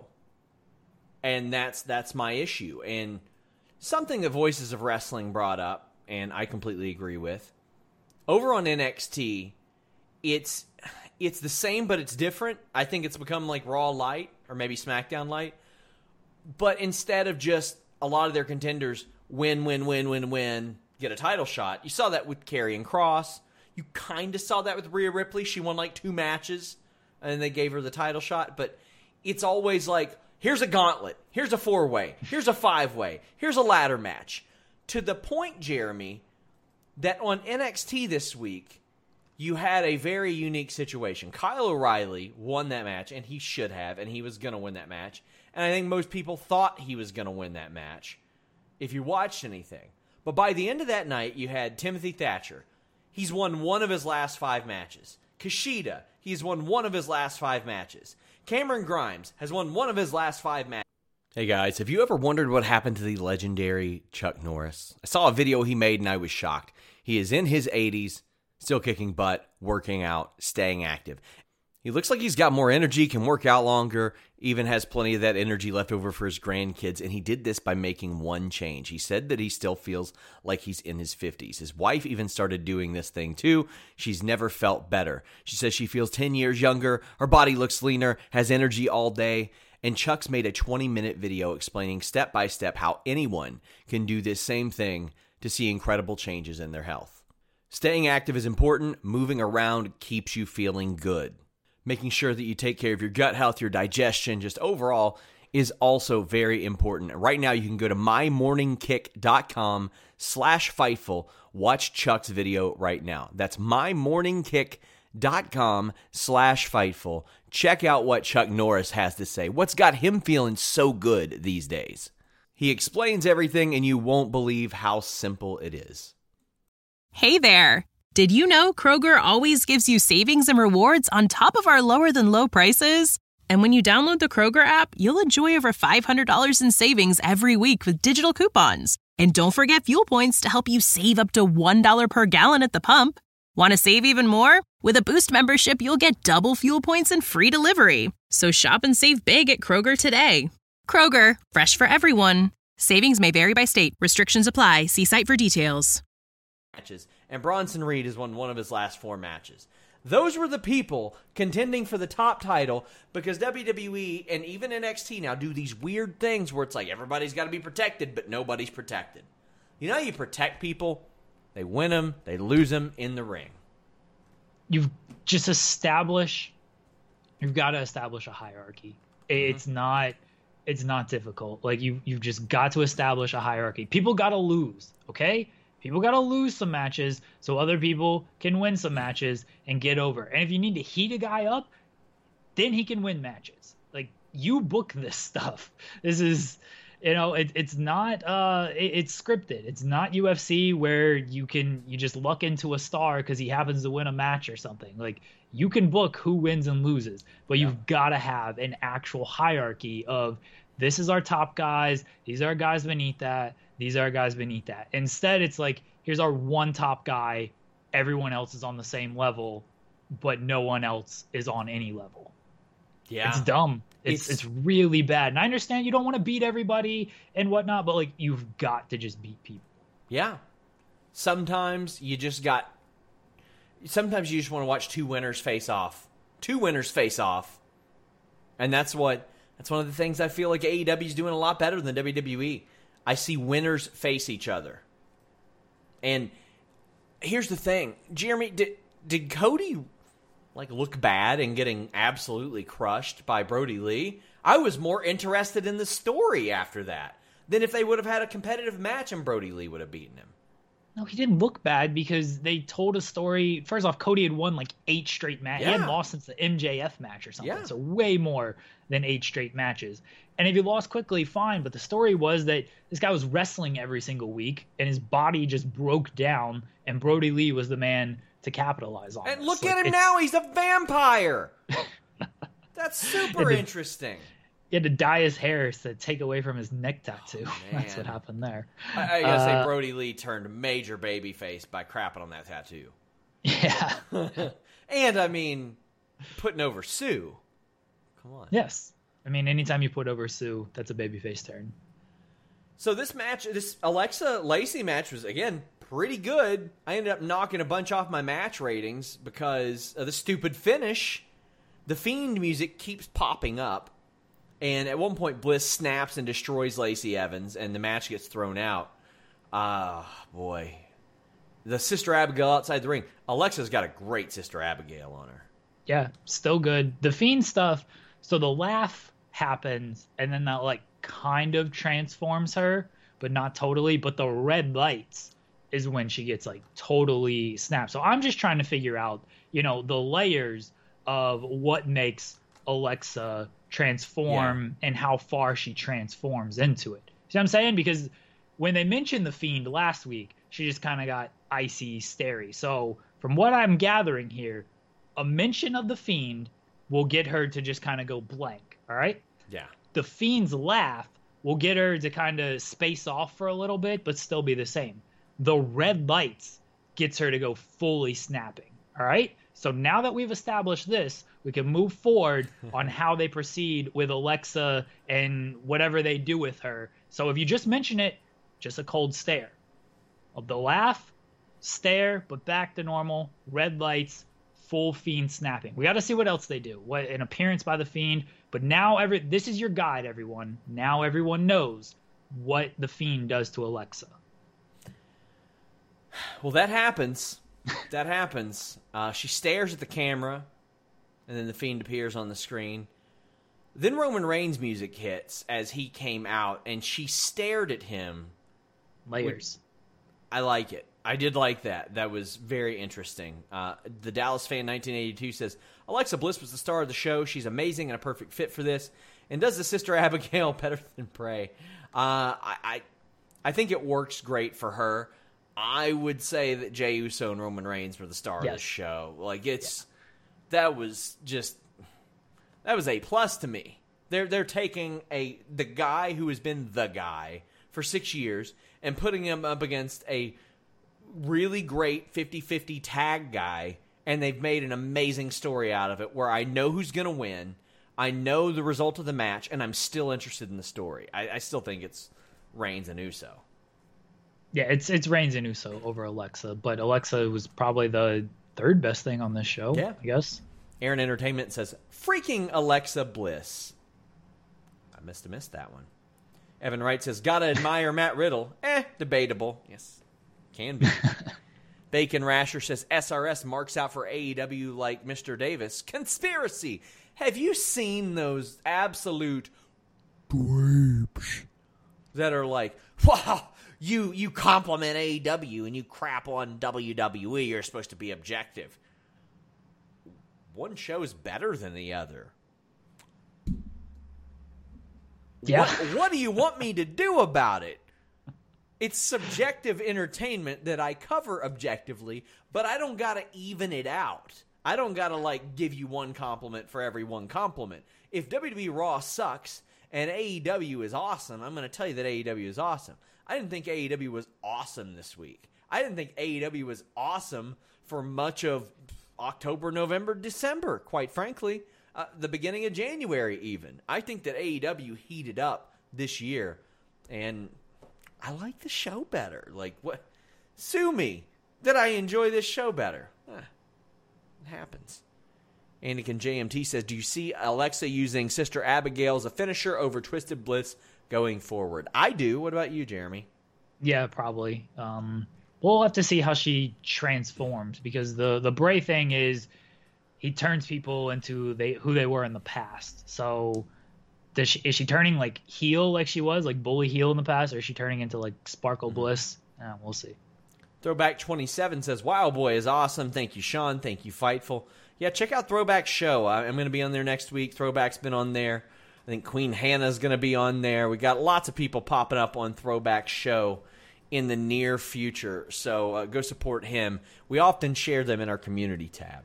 And that's my issue. And something that Voices of Wrestling brought up, and I completely agree with, over on NXT, it's the same, but it's different. I think it's become like Raw Light, or maybe SmackDown Light. But instead of just a lot of their contenders win, get a title shot, you saw that with Karrion Kross. You kind of saw that with Rhea Ripley. She won like 2 matches, and they gave her the title shot. But it's always like, here's a gauntlet, here's a 4-way, here's a 5-way, here's a ladder match. To the point, Jeremy, that on NXT this week, you had a very unique situation. Kyle O'Reilly won that match, and he should have, and he was going to win that match. And I think most people thought he was going to win that match, if you watched anything. But by the end of that night, you had Timothy Thatcher. He's won 1 of his last 5 matches. Kushida, he's won 1 of his last 5 matches. Cameron Grimes has won 1 of his last 5 matches. Hey guys, have you ever wondered what happened to the legendary Chuck Norris? I saw a video he made and I was shocked. He is in his 80s, still kicking butt, working out, staying active. He looks like he's got more energy, can work out longer, even has plenty of that energy left over for his grandkids, and he did this by making one change. He said that he still feels like he's in his 50s. His wife even started doing this thing too. She's never felt better. She says she feels 10 years younger, her body looks leaner, has energy all day, and Chuck's made a 20-minute video explaining step by step how anyone can do this same thing to see incredible changes in their health. Staying active is important. Moving around keeps you feeling good. Making sure that you take care of your gut health, your digestion, just overall, is also very important. Right now, you can go to mymorningkick.com/Fightful. Watch Chuck's video right now. That's mymorningkick.com/Fightful. Check out what Chuck Norris has to say. What's got him feeling so good these days? He explains everything, and you won't believe how simple it is. Hey there. Did you know Kroger always gives you savings and rewards on top of our lower than low prices? And when you download the Kroger app, you'll enjoy over $500 in savings every week with digital coupons. And don't forget fuel points to help you save up to $1 per gallon at the pump. Want to save even more? With a Boost membership, you'll get double fuel points and free delivery. So shop and save big at Kroger today. Kroger, fresh for everyone. Savings may vary by state. Restrictions apply. See site for details. Matches, and Bronson Reed has won one of his last 4 matches. Those were the people contending for the top title, because WWE and even NXT now do these weird things where it's like everybody's got to be protected, but nobody's protected. You know how you protect people? They win them, they lose them in the ring. You've got to establish a hierarchy. It's not difficult. Like you've just got to establish a hierarchy. People got to lose, okay? People got to lose some matches so other people can win some matches and get over. And if you need to heat a guy up, then he can win matches. Like, you book this stuff. This is, it's not, it's scripted. It's not UFC where you just luck into a star because he happens to win a match or something. Like, you can book who wins and loses, but you've got to have an actual hierarchy of, this is our top guys, these are guys beneath that, these are guys beneath that. Instead, it's like, here's our one top guy, everyone else is on the same level, but no one else is on any level. Yeah. It's dumb. It's really bad. And I understand you don't want to beat everybody and whatnot, but like, you've got to just beat people. Yeah. Sometimes you just want to watch 2 winners face off. 2 winners face off. And that's one of the things I feel like AEW is doing a lot better than WWE. I see winners face each other. And here's the thing. Jeremy, did Cody look bad in getting absolutely crushed by Brody Lee? I was more interested in the story after that than if they would have had a competitive match and Brody Lee would have beaten him. No, he didn't look bad because they told a story. First off, Cody had won 8 straight matches. Yeah. He hadn't lost since the MJF match or something. Yeah. So way more than 8 straight matches. And if he lost quickly, fine. But the story was that this guy was wrestling every single week and his body just broke down and Brody Lee was the man to capitalize on. And look at him now. He's a vampire. That's super interesting. He had to dye his hair to take away from his neck tattoo. Oh, that's what happened there. I gotta say, Brody Lee turned major babyface by crapping on that tattoo. Yeah. And, I mean, putting over Sue. Come on. Yes. I mean, anytime you put over Sue, that's a babyface turn. So this Alexa Lacey match was, again, pretty good. I ended up knocking a bunch off my match ratings because of the stupid finish. The Fiend music keeps popping up. And at one point, Bliss snaps and destroys Lacey Evans, and the match gets thrown out. Boy. The Sister Abigail outside the ring. Alexa's got a great Sister Abigail on her. Yeah, still good. The Fiend stuff, so the laugh happens, and then that, kind of transforms her, but not totally. But the red lights is when she gets, totally snapped. So I'm just trying to figure out, the layers of what makes Alexa transform and how far she transforms into it. See what I'm saying? Because when they mentioned the Fiend last week, she just kind of got icy starey. So from what I'm gathering here, a mention of the Fiend will get her to just kind of go blank. All right? Yeah. The Fiend's laugh will get her to kind of space off for a little bit, but still be the same. The red lights gets her to go fully snapping. All right? So now that we've established this, we can move forward on how they proceed with Alexa and whatever they do with her. So if you just mention it, just a cold stare. Of the laugh, stare, but back to normal, red lights, full Fiend snapping. We got to see what else they do. What an appearance by the Fiend. But now this is your guide, everyone. Now everyone knows what the Fiend does to Alexa. Well, that happens. She stares at the camera, and then the Fiend appears on the screen. Then Roman Reigns' music hits as he came out, and she stared at him. Layers. I like it. I did like that. That was very interesting. The Dallas Fan 1982 says, Alexa Bliss was the star of the show. She's amazing and a perfect fit for this, and does the Sister Abigail better than Bray. I think it works great for her. I would say that Jey Uso and Roman Reigns were the star of the show. That was A+ to me. They're taking the guy who has been the guy for 6 years and putting him up against a really great 50-50 tag guy, and they've made an amazing story out of it where I know who's going to win, I know the result of the match, and I'm still interested in the story. I still think it's Reigns and Uso. Yeah, it's Reigns and Uso over Alexa, but Alexa was probably the third best thing on this show, I guess. Aaron Entertainment says, freaking Alexa Bliss. I must have missed that one. Evan Wright says, gotta admire Matt Riddle. Debatable. Yes, can be. Bacon Rasher says, SRS marks out for AEW like Mr. Davis. Conspiracy. Have you seen those absolute bleeps that are like, wow, you compliment AEW and you crap on WWE. You're supposed to be objective. One show is better than the other. Yeah. What do you want me to do about it? It's subjective entertainment that I cover objectively, but I don't got to even it out. I don't got to, give you one compliment for every one compliment. If WWE Raw sucks and AEW is awesome, I'm going to tell you that AEW is awesome. I didn't think AEW was awesome this week. I didn't think AEW was awesome for much of October, November, December, quite frankly. The beginning of January, even. I think that AEW heated up this year, and I like the show better. What? Sue me that I enjoy this show better. It happens. Anakin JMT says, do you see Alexa using Sister Abigail as a finisher over Twisted Bliss going forward? I do. What about you, Jeremy? Yeah, probably. We'll have to see how she transforms, because the Bray thing is he turns people into who they were in the past. So is she turning heel like she was, bully heel in the past, or is she turning into Sparkle Bliss? We'll see. Throwback 27 says, Wow Boy is awesome. Thank you, Sean. Thank you, Fightful. Yeah, check out Throwback Show. I'm going to be on there next week. Throwback's been on there. I think Queen Hannah's going to be on there. We got lots of people popping up on Throwback Show in the near future, so go support him. We often share them in our community tab.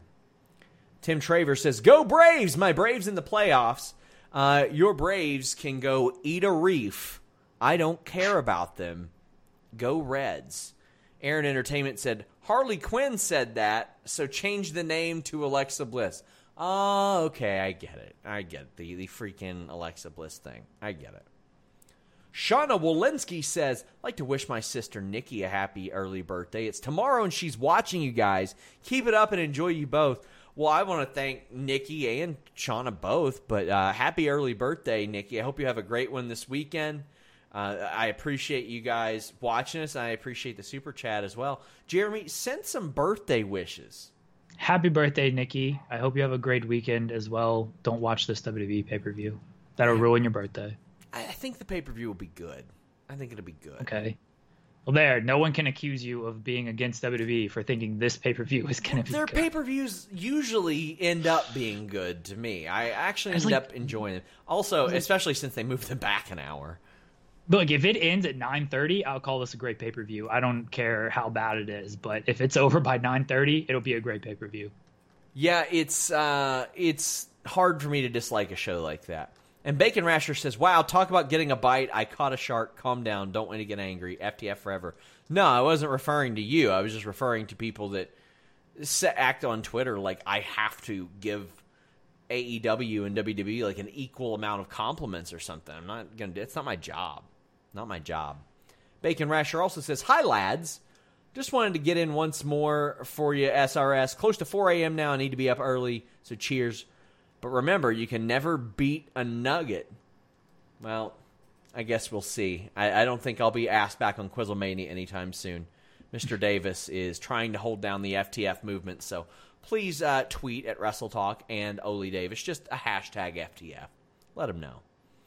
Tim Traver says, Go Braves! My Braves in the playoffs. Your Braves can go eat a reef. I don't care about them. Go Reds. Aaron Entertainment said, Harley Quinn said that, so change the name to Alexa Bliss. Oh, okay, I get it. The freaking Alexa Bliss thing. I get it. Shauna Walensky says, I'd like to wish my sister Nikki a happy early birthday. It's tomorrow and she's watching you guys. Keep it up and enjoy you both. Well, I want to thank Nikki and Shauna both, but happy early birthday, Nikki. I hope you have a great one this weekend. I appreciate you guys watching us. I appreciate the super chat as well. Jeremy, send some birthday wishes. Happy birthday, Nikki. I hope you have a great weekend as well. Don't watch this WWE pay-per-view. That'll ruin your birthday. I think the pay-per-view will be good. I think it'll be good. Okay. Well, no one can accuse you of being against WWE for thinking this pay-per-view is going to be Their good. pay-per-views usually end up being good to me. I actually end up enjoying them. Also, especially since they moved them back an hour. Look, if it ends at 9:30, I'll call this a great pay-per-view. I don't care how bad it is, but if it's over by 9:30, it'll be a great pay-per-view. Yeah, it's hard for me to dislike a show like that. And Bacon Rasher says, wow, talk about getting a bite. I caught a shark. Calm down. Don't want to get angry. FTF forever. No, I wasn't referring to you. I was just referring to people that act on Twitter like I have to give AEW and WWE an equal amount of compliments or something. I'm not going to. It's not my job. Not my job. Bacon Rasher also says, hi, lads. Just wanted to get in once more for you, SRS. Close to 4 a.m. now. I need to be up early, so cheers. But remember, you can never beat a nugget. Well, I guess we'll see. I don't think I'll be asked back on Quizzlemania anytime soon. Mr. Davis is trying to hold down the FTF movement, so please tweet at WrestleTalk and Oli Davis. Just a hashtag FTF. Let him know.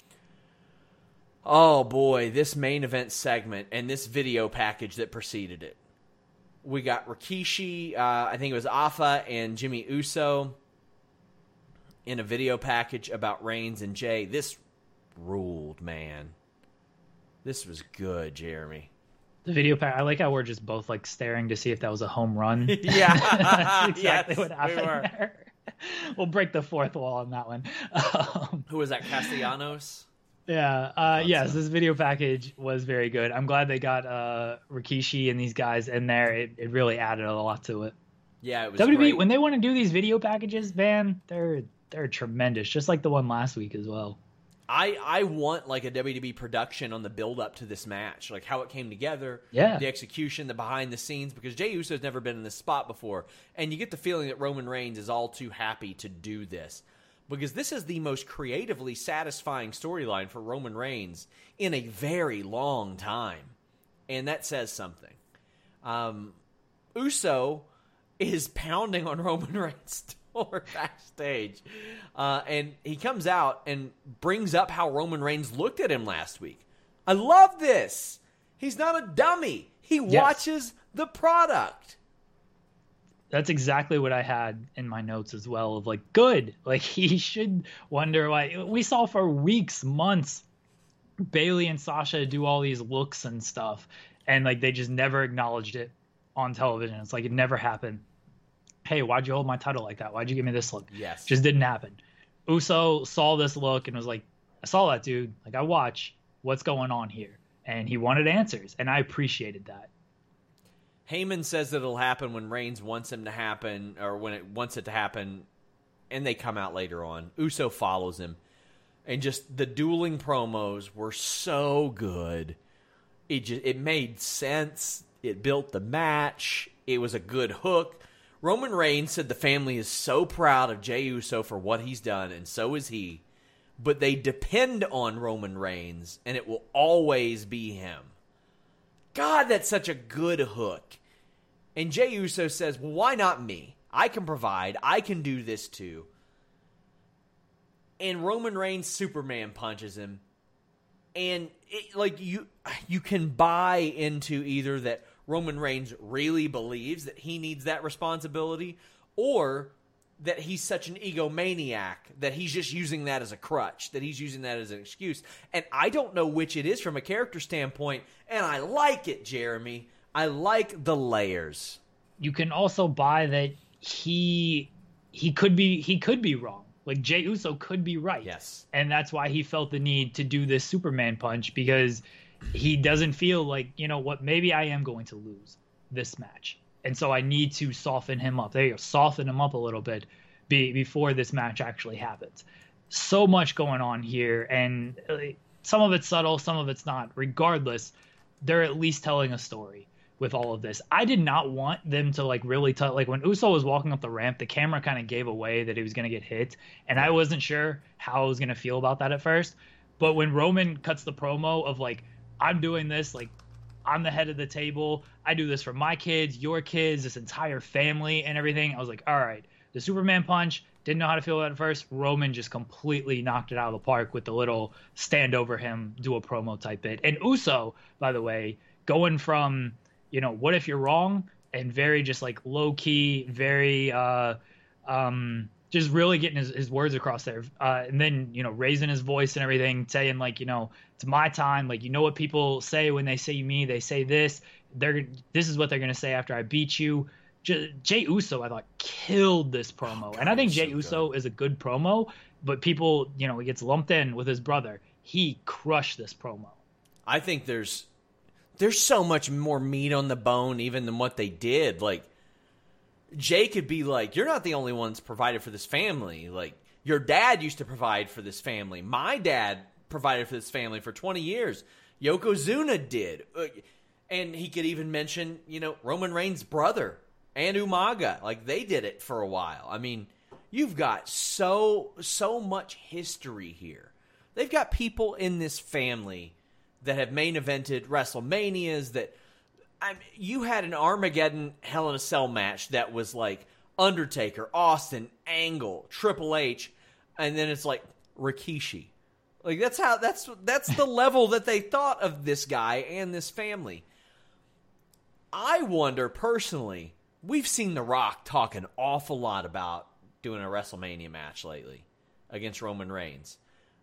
Oh, boy, this main event segment and this video package that preceded it. We got Rikishi, I think it was Afa and Jimmy Uso in a video package about Reigns and Jay. This ruled, man. This was good, Jeremy. The video pack, I like how we're just both staring to see if that was a home run. Yeah. That's exactly yes, what happened we were. there. We'll break the fourth wall on that one. Who was that, Castellanos? Yeah. Yes, this video package was very good. I'm glad they got Rikishi and these guys in there. It really added a lot to it. Yeah, it was WWE great. when they want to do these video packages, man, they're tremendous. Just like the one last week as well. I want like a WWE production on the build up to this match, like how it came together, Yeah. the execution, the behind the scenes, because Jey Uso's never been in this spot before, and you get the feeling that Roman Reigns is all too happy to do this, because this is the most creatively satisfying storyline for Roman Reigns in a very long time, and that says something. Uso is pounding on Roman Reigns' door backstage. And he comes out and brings up how Roman Reigns looked at him last week. I love this. He's not a dummy. He watches the product. That's exactly what I had in my notes as well, of like, good. Like, he should wonder why. We saw for weeks, months, Bayley and Sasha do all these looks and stuff, and like they just never acknowledged it on television. It's like it never happened. Hey, why'd you hold my title like that? Why'd you give me this look? Yes. Just didn't happen. Uso saw this look and was like, I saw that, dude. Like, I watch. What's going on here? And he wanted answers, and I appreciated that. Heyman says that it'll happen when Reigns wants him to happen, or when it wants it to happen, and they come out later on. Uso follows him. And just the dueling promos were so good. It made sense. It built the match. It was a good hook. Roman Reigns said the family is so proud of Jey Uso for what he's done, and so is he. But they depend on Roman Reigns, and it will always be him. God, that's such a good hook. And Jey Uso says, well, why not me? I can provide. I can do this too. And Roman Reigns Superman punches him. And you can buy into either that Roman Reigns really believes that he needs that responsibility, or that he's such an egomaniac that he's just using that as a crutch, that he's using that as an excuse. And I don't know which it is from a character standpoint, and I like it, Jeremy. I like the layers. You can also buy that he could be wrong. Like, Jey Uso could be right. Yes. And that's why he felt the need to do this Superman punch, because he doesn't feel like, you know what, maybe I am going to lose this match. And so I need to soften him up. There you go. Soften him up a little bit before this match actually happens. So much going on here. And some of it's subtle, some of it's not. Regardless, they're at least telling a story with all of this. I did not want them to like really like when Uso was walking up the ramp, the camera kind of gave away that he was going to get hit, and I wasn't sure how I was going to feel about that at first. But when Roman cuts the promo of like, I'm doing this, like, I'm the head of the table, I do this for my kids, your kids, this entire family and everything, I was like, all right, the Superman punch, didn't know how to feel about it at first. Roman just completely knocked it out of the park with the little stand over him, do a promo type bit. And Uso, by the way, going from, you know, what if you're wrong, and very just like low key, very just really getting his words across there, and then, you know, raising his voice and everything, saying like, you know, it's my time, like, you know what people say when they say me, they say this is what they're gonna say after I beat you. Jey Uso, I thought, killed this promo. God, and I think Jey Uso is a good promo, but people, you know, he gets lumped in with his brother. He crushed this promo. I think there's so much more meat on the bone even than what they did. Like, Jay could be like, you're not the only ones provided for this family. Like, your dad used to provide for this family. My dad provided for this family for 20 years. Yokozuna did. And he could even mention, you know, Roman Reigns' brother and Umaga. Like, they did it for a while. I mean, you've got so much history here. They've got people in this family that have main evented WrestleManias, that you had an Armageddon Hell in a Cell match that was like Undertaker, Austin, Angle, Triple H, and then it's like Rikishi. Like, that's the level that they thought of this guy and this family. I wonder personally, we've seen The Rock talk an awful lot about doing a WrestleMania match lately against Roman Reigns.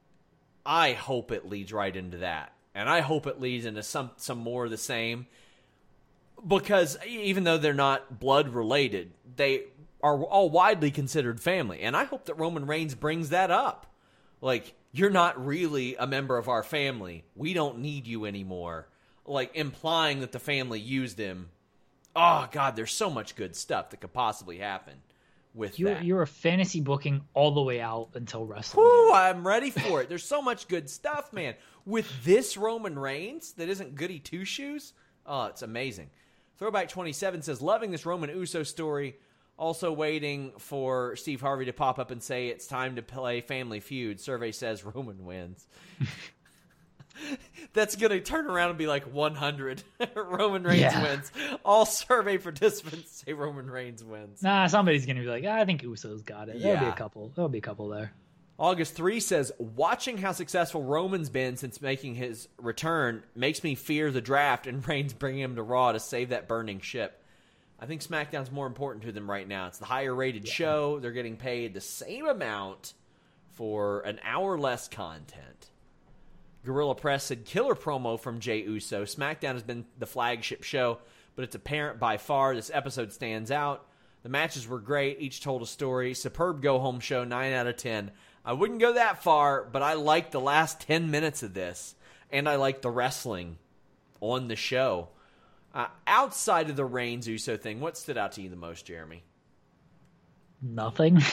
I hope it leads right into that. And I hope it leads into some more of the same. Because even though they're not blood related, they are all widely considered family. And I hope that Roman Reigns brings that up Like, you're not really a member of our family. We don't need you anymore. Like, implying that the family used him. Oh, God, there's so much good stuff that could possibly happen with that. You're a fantasy booking all the way out until WrestleMania. Whew, I'm ready for it. There's so much good stuff, man. With this Roman Reigns that isn't goody two-shoes, oh, it's amazing. Throwback 27 says, loving this Roman Uso story. Also waiting for Steve Harvey to pop up and say it's time to play Family Feud. Survey says Roman wins. That's going to turn around and be like 100. Roman Reigns wins. All survey participants say Roman Reigns wins. Nah, somebody's going to be like, I think Uso's got it. There'll be a couple there. August 3 says, watching how successful Roman's been since making his return makes me fear the draft and Reigns bringing him to Raw to save that burning ship. I think SmackDown's more important to them right now. It's the higher-rated show. They're getting paid the same amount for an hour less content. Gorilla Press said, killer promo from Jey Uso. SmackDown has been the flagship show, but it's apparent by far this episode stands out. The matches were great. Each told a story. Superb go-home show, 9 out of 10. I wouldn't go that far, but I liked the last 10 minutes of this, and I liked the wrestling on the show. Outside of the Reigns Uso thing, what stood out to you the most, Jeremy? Nothing.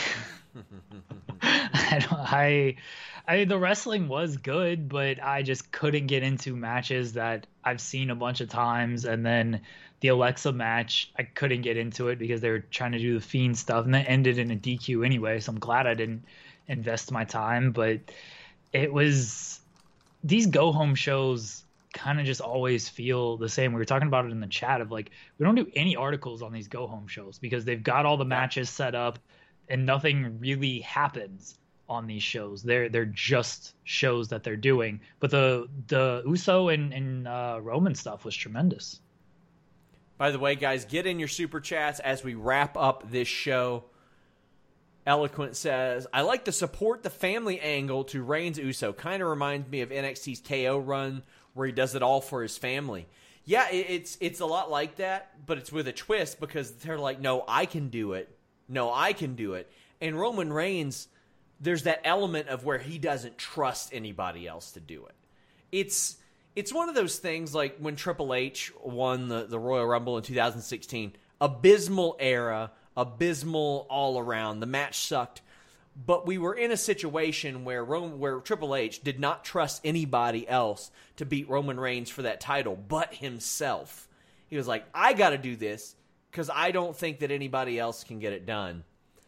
I the wrestling was good, but I just couldn't get into matches that I've seen a bunch of times. And then the Alexa match, I couldn't get into it because they were trying to do the Fiend stuff, and that ended in a DQ anyway. So I'm glad I didn't invest my time. But it was these go home shows kind of just always feel the same. We were talking about it in the chat of like, we don't do any articles on these go home shows because they've got all the matches set up and nothing really happens on these shows. They're just shows that they're doing. But the Uso and Roman stuff was tremendous. By the way, guys, get in your super chats as we wrap up this show. Eloquent says, I like to support the family angle to Reigns Uso. Kind of reminds me of NXT's KO run where he does it all for his family. Yeah, it's a lot like that, but it's with a twist because they're like, no, I can do it. No, I can do it. And Roman Reigns, there's that element of where he doesn't trust anybody else to do it. It's one of those things like when Triple H won the Royal Rumble in 2016. Abysmal era, abysmal all around. The match sucked. But we were in a situation where Triple H did not trust anybody else to beat Roman Reigns for that title but himself. He was like, I got to do this because I don't think that anybody else can get it done.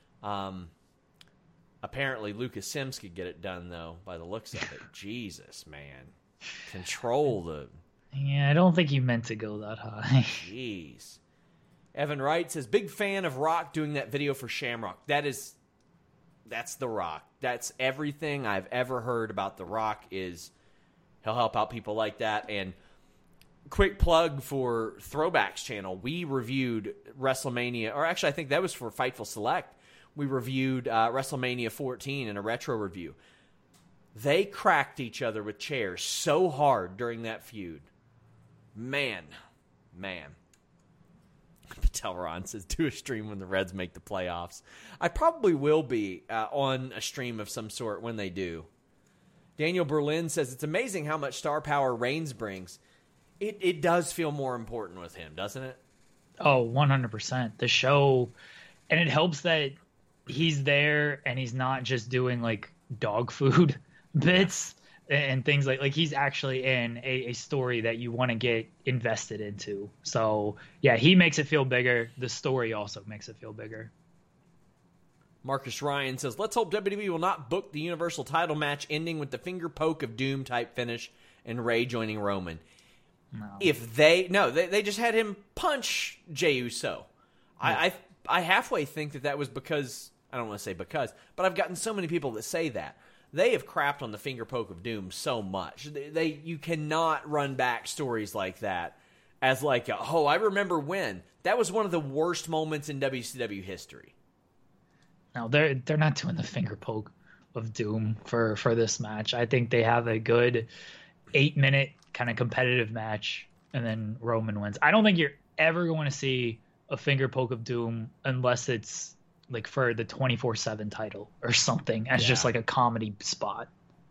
Apparently, Lucas Sims could get it done, though, by the looks of it. Jesus, man. Control the... Yeah, I don't think he meant to go that high. Jeez. Evan Wright says, big fan of Rock doing that video for Shamrock. That's The Rock. That's everything I've ever heard about The Rock is he'll help out people like that. And quick plug for Throwbacks channel. We reviewed WrestleMania, or actually I think that was for Fightful Select. We reviewed WrestleMania 14 in a retro review. They cracked each other with chairs so hard during that feud. Man. Patel Ron says, do a stream when the Reds make the playoffs. I probably will be on a stream of some sort when they do. Daniel Berlin says, it's amazing how much star power Reigns brings. It does feel more important with him, doesn't it? Oh, 100%. The show, and it helps that he's there and he's not just doing like dog food bits and things like he's actually in a story that you want to get invested into. So yeah, he makes it feel bigger. The story also makes it feel bigger. Marcus Ryan says, let's hope WWE will not book the Universal title match ending with the finger poke of doom type finish and Ray joining Roman. No. If they just had him punch Jey Uso. Yeah. I halfway think that was because, I don't want to say because, but I've gotten so many people that say that. They have crapped on the finger poke of doom so much. You cannot run back stories like that as like, I remember when. That was one of the worst moments in WCW history. No, they're not doing the finger poke of doom for this match. I think they have a good 8-minute kind of competitive match, and then Roman wins. I don't think you're ever going to see a finger poke of doom unless it's like for the 24/7 title or something as just like a comedy spot.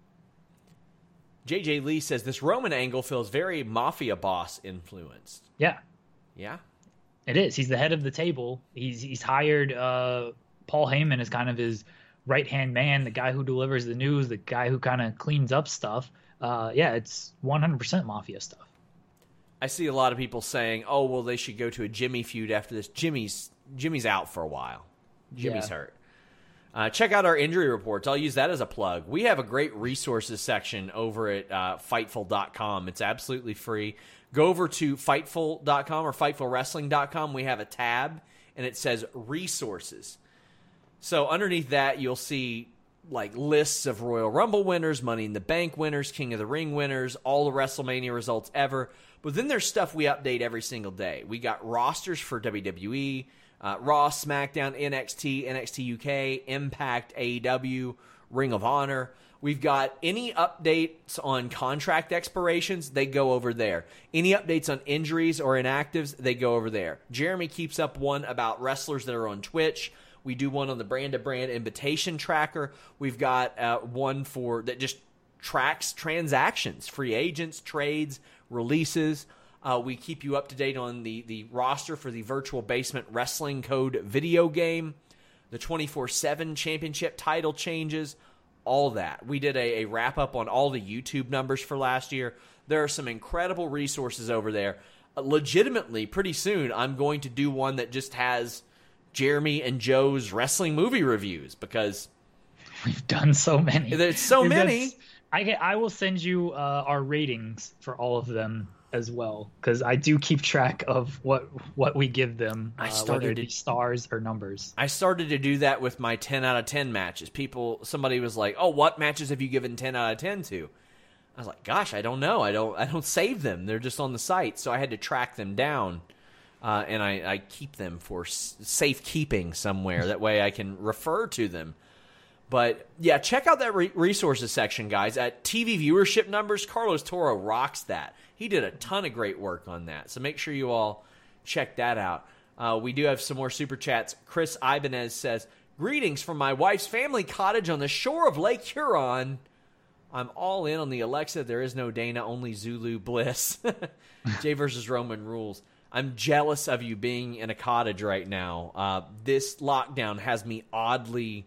JJ Lee says this Roman angle feels very mafia boss influenced. Yeah. Yeah. It is. He's the head of the table. He's hired Paul Heyman as kind of his right-hand man, the guy who delivers the news, the guy who kind of cleans up stuff. Yeah, it's 100% mafia stuff. I see a lot of people saying, "Oh, well, they should go to a Jimmy feud after this." Jimmy's out for a while. Jimmy's hurt. Check out our injury reports. I'll use that as a plug. We have a great resources section over at Fightful.com. It's absolutely free. Go over to Fightful.com or FightfulWrestling.com. We have a tab, and it says Resources. So underneath that, you'll see like lists of Royal Rumble winners, Money in the Bank winners, King of the Ring winners, all the WrestleMania results ever. But then there's stuff we update every single day. We got rosters for WWE, Raw, SmackDown, NXT, NXT UK, Impact, AEW, Ring of Honor. We've got any updates on contract expirations, they go over there. Any updates on injuries or inactives, they go over there. Jeremy keeps up one about wrestlers that are on Twitch. We do one on the brand-to-brand invitation tracker. We've got one that just tracks transactions, free agents, trades, releases. We keep you up to date on the roster for the Virtual Basement Wrestling Code video game, the 24/7 championship title changes, all that. We did a wrap-up on all the YouTube numbers for last year. There are some incredible resources over there. Legitimately, pretty soon, I'm going to do one that just has Jeremy and Joe's wrestling movie reviews because we've done so many. There's so many. I will send you our ratings for all of them as well, because I do keep track of what we give them, whether it be stars or numbers. I started to do that with my 10 out of 10 matches. Somebody was like, "Oh, what matches have you given 10 out of 10 to?" I was like, "Gosh, I don't know. I don't save them. They're just on the site." So I had to track them down. And I keep them for safekeeping somewhere. That way I can refer to them. But, yeah, check out that resources section, guys. At TV viewership numbers, Carlos Toro rocks that. He did a ton of great work on that. So make sure you all check that out. We do have some more super chats. Chris Ibanez says, "Greetings from my wife's family cottage on the shore of Lake Huron. I'm all in on the Alexa. There is no Dana, only Zulu bliss." Jay versus Roman rules. I'm jealous of you being in a cottage right now. This lockdown has me oddly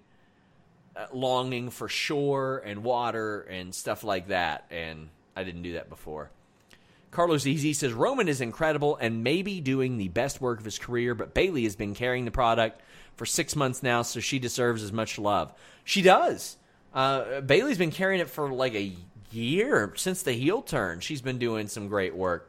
longing for shore and water and stuff like that, and I didn't do that before. Carlos Easy says, "Roman is incredible and maybe doing the best work of his career, but Bayley has been carrying the product for 6 months now, so she deserves as much love." She does. Bayley's been carrying it for like a year since the heel turn. She's been doing some great work.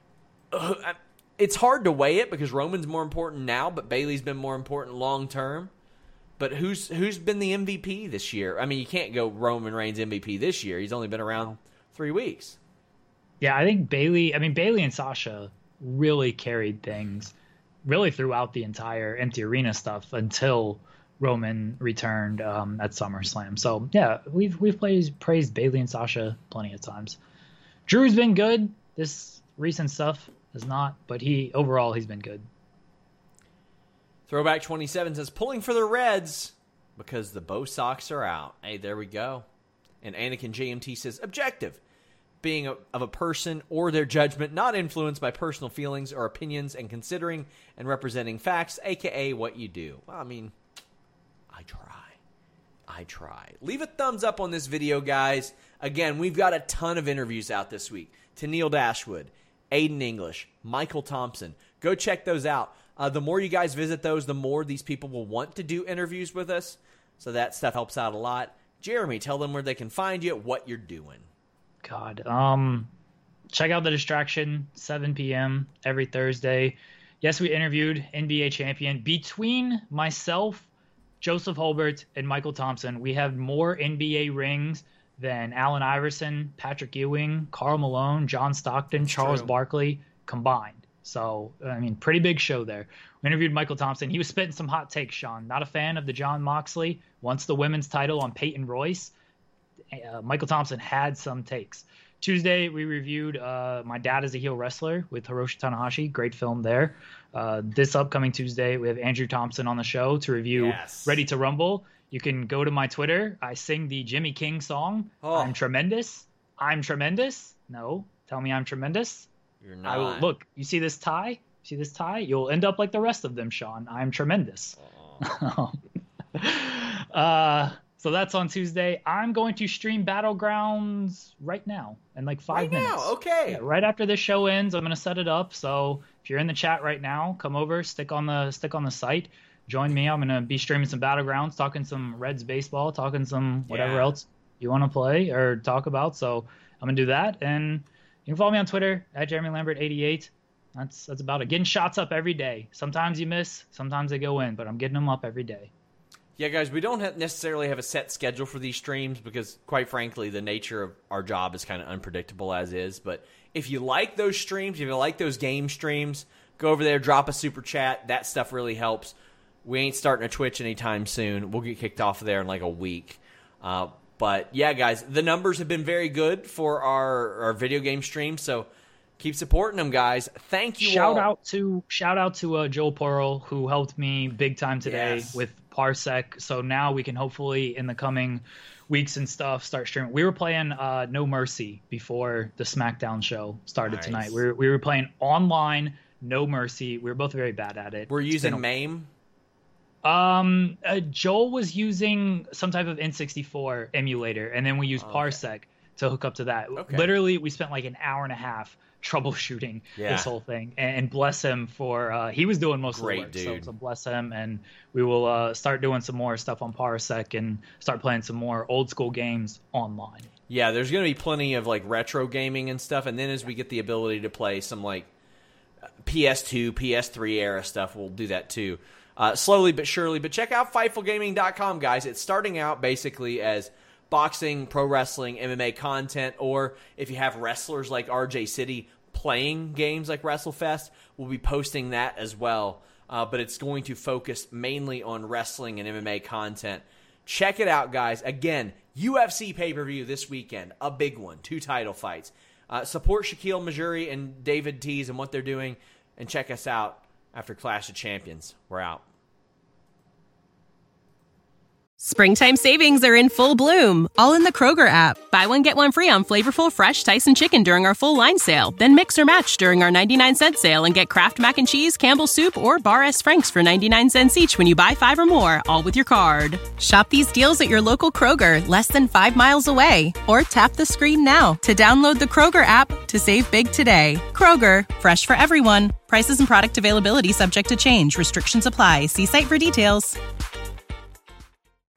It's hard to weigh it because Roman's more important now, but Bayley's been more important long term. But who's been the MVP this year? I mean, you can't go Roman Reigns MVP this year. He's only been around 3 weeks. Yeah, I think Bayley and Sasha really carried things really throughout the entire Empty Arena stuff until Roman returned at SummerSlam. So, yeah, we've praised Bayley and Sasha plenty of times. Drew's been good. This recent stuff has not, but overall he's been good. Throwback 27 says, "Pulling for the Reds because the Bo Sox are out." Hey, there we go. And Anakin JMT says, "Objective. Being of a person or their judgment, not influenced by personal feelings or opinions, and considering and representing facts, a.k.a. what you do." Well, I mean, I try. Leave a thumbs up on this video, guys. Again, we've got a ton of interviews out this week. Tennille Dashwood, Aiden English, Michael Thompson. Go check those out. The more you guys visit those, the more these people will want to do interviews with us. So that stuff helps out a lot. Jeremy, tell them where they can find you, what you're doing. God. Check out The Distraction, 7 p.m. every Thursday. Yes, we interviewed NBA champion. Between myself, Joseph Holbert, and Michael Thompson, we have more NBA rings than Allen Iverson, Patrick Ewing, Karl Malone, John Stockton, That's Charles true. Barkley combined. So, I mean, pretty big show there. We interviewed Michael Thompson. He was spitting some hot takes, Sean. Not a fan of the John Moxley. Wants the women's title on Peyton Royce. Michael Thompson had some takes. Tuesday, we reviewed My Dad is a Heel Wrestler with Hiroshi Tanahashi. Great film there. This upcoming Tuesday, we have Andrew Thompson on the show to review Ready to Rumble. You can go to my Twitter. I sing the Jimmy King song. I'm tremendous. I'm tremendous. No, tell me I'm tremendous. You're not. Look, you see this tie? See this tie? You'll end up like the rest of them, Sean. I'm tremendous. So that's on Tuesday. I'm going to stream Battlegrounds right now in like 5 minutes. Right now, okay. Yeah, right after this show ends, I'm going to set it up. So if you're in the chat right now, come over, stick on the site, join me. I'm going to be streaming some Battlegrounds, talking some Reds baseball, talking some whatever else you want to play or talk about. So I'm going to do that. And you can follow me on Twitter at JeremyLambert88. That's about it. Getting shots up every day. Sometimes you miss, sometimes they go in, but I'm getting them up every day. Yeah, guys, we don't necessarily have a set schedule for these streams because, quite frankly, the nature of our job is kind of unpredictable as is. But if you like those streams, if you like those game streams, go over there, drop a super chat. That stuff really helps. We ain't starting a Twitch anytime soon. We'll get kicked off of there in like a week. But, yeah, guys, the numbers have been very good for our video game streams, so keep supporting them, guys. Thank you all. Shout out to Joel Pearl, who helped me big time today with Parsec. So now we can hopefully, in the coming weeks and stuff, start streaming. We were playing No Mercy before the SmackDown show started tonight. We were playing online No Mercy. We were both very bad at it. We're using MAME? Joel was using some type of N64 emulator, and then we used Parsec to hook up to that. Okay. Literally, we spent like an hour and a half troubleshooting this whole thing, and bless him for he was doing most of the work. Dude. So bless him, and we will start doing some more stuff on Parsec and start playing some more old school games online. Yeah, there's going to be plenty of like retro gaming and stuff, and then as we get the ability to play some like PS2, PS3 era stuff, we'll do that too. Slowly but surely. But check out FightfulGaming.com, guys. It's starting out basically as boxing, pro wrestling, MMA content, or if you have wrestlers like RJ City playing games like WrestleFest, we'll be posting that as well. But it's going to focus mainly on wrestling and MMA content. Check it out, guys. Again, UFC pay-per-view this weekend, a big one, 2 title fights. Support Shaquille Majuri and David Tees and what they're doing, and check us out after Clash of Champions. We're out. Springtime savings are in full bloom, all in the Kroger app. Buy one, get one free on flavorful, fresh Tyson chicken during our full line sale. Then mix or match during our 99-cent sale and get Kraft Mac and Cheese, Campbell's Soup, or Bar S. Frank's for 99 cents each when you buy 5 or more, all with your card. Shop these deals at your local Kroger, less than 5 miles away. Or tap the screen now to download the Kroger app to save big today. Kroger, fresh for everyone. Prices and product availability subject to change. Restrictions apply. See site for details.